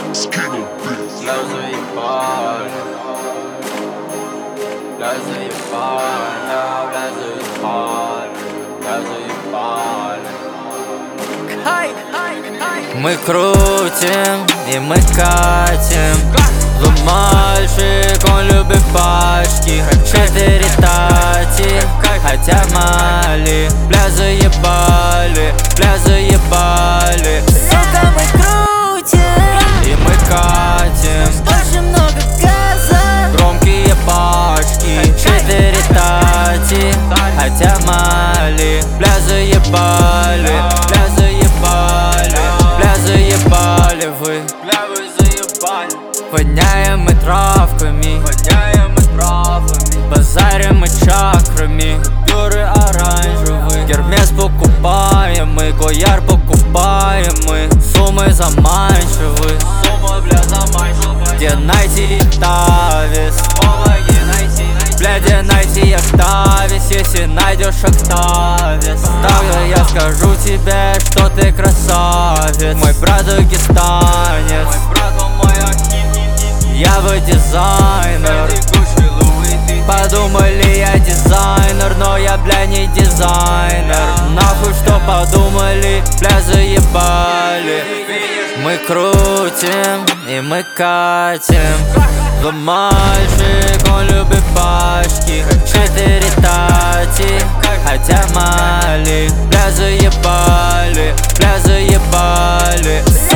Бля, заебали, бля, заебали, бля, заебали, бля, заебали. Мы крутим и мы катим. Злой мальчик, он любит пачки. 4 тати, хотя мали. Бля, заебали, бля, заебали. Сука, мы крутим и мы катим. Очень много газа, Громкие пачки, 4 тати, хотя мали. Бля, заебали, бля, заебали, бля, заебали вы. Бля, вы заебали. Воняем мы травками, воняем мы травами. Базарим мы чакрами, купюры оранжевые. Гермес покупаем мы, Гояр покупаем мы. Суммы заманчивые, сумма, бля, заманчивая. Где найти Октавис? Бля, где найти Октавис, если найдешь Октавис? Тогда я скажу тебе, что ты красавец. Мой брат дагестанец, я бы дизайнер. Подумали, я дизайнер, но я, бля, не дизайнер. Нахуй что подумали, бля, заебали. Мы крутим и мы катим. Злой мальчик, он любит пачки. 4 тати, хотя мали. Бля, заебали, бля, заебали.